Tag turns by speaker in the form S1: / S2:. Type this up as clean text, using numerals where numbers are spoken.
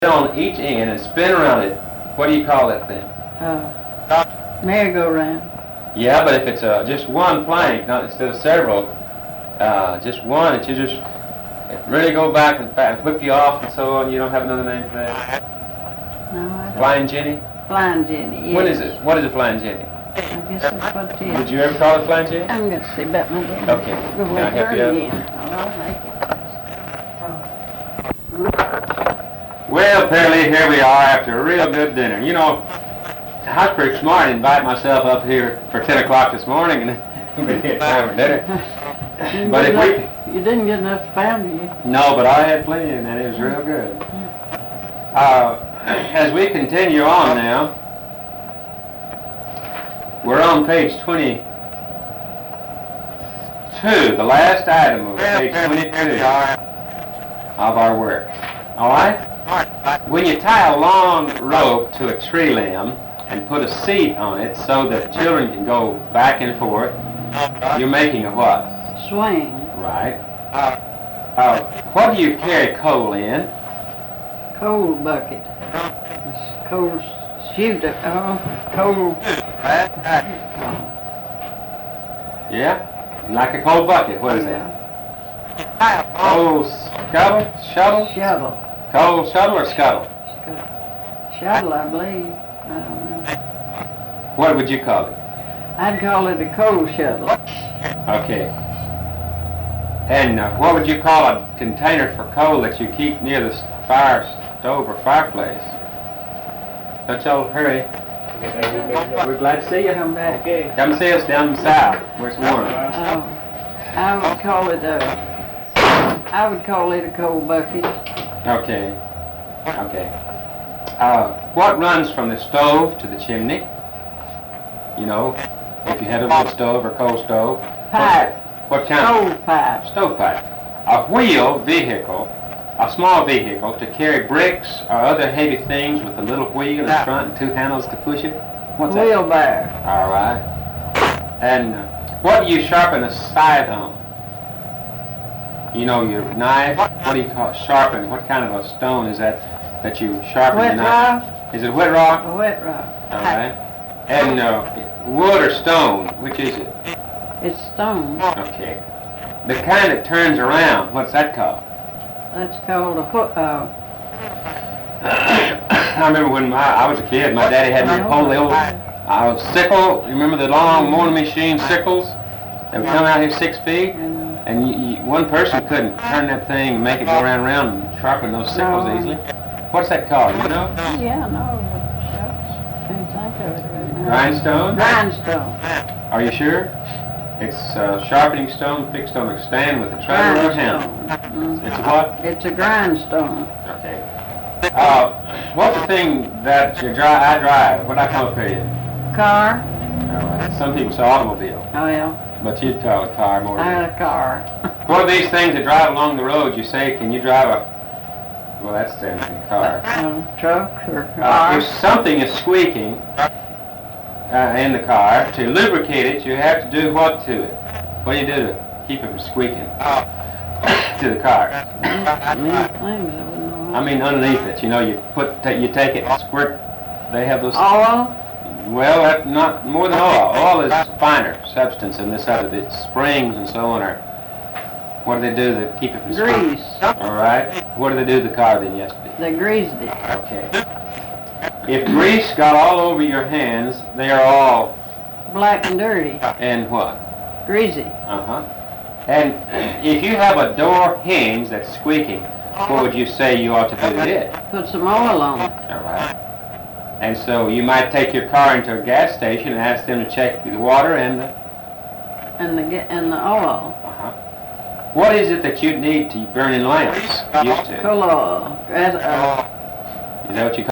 S1: on each end and spin around it. What do you call that thing?
S2: Merry-go-round.
S1: Yeah, but if it's just one plank, not instead of several, just one, that you just really go back and whip you off and so on. You don't have another name for that?
S2: No, I don't.
S1: Flying Jenny?
S2: Flying Jenny, yes.
S1: What is it? What is a Flying Jenny?
S2: I guess that's what it is.
S1: Did you ever call it Flying Jenny?
S2: I'm going to see about my dinner.
S1: Okay.
S2: Go
S1: Can I
S2: with
S1: help
S2: her
S1: you out?
S2: again. I'll make it.
S1: Well, Pearlie, here we are after a real good dinner. You know, I was pretty smart to invite myself up here for 10 o'clock this morning and we had time for dinner. But if
S2: You didn't get enough to family.
S1: No, but I had plenty and it was real good. As we continue on now, we're on page 22, the last item of page 22 of our work. All right? When you tie a long rope to a tree limb and put a seat on it so that children can go back and forth, you're making a what?
S2: Swing.
S1: Right. What do you carry coal in?
S2: Coal bucket. It's coal shooter. Coal.
S1: Yeah? Like a coal bucket. What is that? Coal scuttle? Shuttle?
S2: Shovel.
S1: Coal shuttle or scuttle?
S2: Shuttle, I believe. I don't know.
S1: What would you call it?
S2: I'd call it a coal shuttle.
S1: Okay. And what would you call a container for coal that you keep near the fire stove or fireplace? Don't y'all hurry. We're glad to see you.
S2: Come back.
S1: Come see us down south where it's warm.
S2: I would call it a coal bucket.
S1: Okay. Okay. What runs from the stove to the chimney? You know, if you had a wood stove or coal stove.
S2: Pipe.
S1: What kind?
S2: Stovepipe.
S1: Stovepipe. A wheel vehicle, a small vehicle to carry bricks or other heavy things with a little wheel in front and two handles to push it. What's that?
S2: Wheelbarrow.
S1: All right. And what do you sharpen a scythe on? You know, your knife. What do you call it? Sharpen? What kind of a stone is that you sharpen your
S2: Wet
S1: knife?
S2: rock.
S1: Is it wet rock?
S2: A wet rock.
S1: All right. And wood or stone? Which is it?
S2: It's stone.
S1: Okay. The kind that turns around, what's that called?
S2: That's called a foot.
S1: I remember when I was a kid, my daddy had me hold the old sickle. You remember the long mowing machine sickles? They would come out here 6 feet, and one person couldn't turn that thing and make it go round and round and sharpen those sickles easily. What's that called, you know?
S2: Yeah, no, but shucks. Can't think of it right now.
S1: Grindstone?
S2: Grindstone.
S1: Are you sure? It's a sharpening stone fixed on a stand with a treadle or handle. It's a what?
S2: It's a grindstone.
S1: Okay. What's the thing that I drive? What do I call it, period?
S2: Car.
S1: Some people say automobile,
S2: Oh, yeah.
S1: but you'd call it car more.
S2: I had a car.
S1: What are these things that drive along the road? You say, can you drive well, that's the same thing, car.
S2: A truck or car.
S1: If something is squeaking in the car, to lubricate it, you have to do what to it? What do you do to keep it from squeaking to the car?
S2: Many things I wouldn't know.
S1: I mean, underneath it, you know, you take it and squirt. They have those.
S2: Oil?
S1: Well, that's not more than oil. Oil is finer substance, and this other, the springs and so on are. What do they do to keep it from squeaking?
S2: Grease.
S1: All right. What do they do to the car then yesterday?
S2: They greased it.
S1: Okay. If grease got all over your hands, they are all.
S2: Black and dirty.
S1: And what?
S2: Greasy.
S1: Uh-huh. And if you have a door hinge that's squeaking, what would you say you ought to do to it?
S2: Put some oil on it.
S1: All right. And so you might take your car into a gas station and ask them to check the water and the.
S2: And the oil.
S1: Uh-huh. What is it that you need to burn in lamps? Used to.
S2: Coal oil.
S1: Is that what you call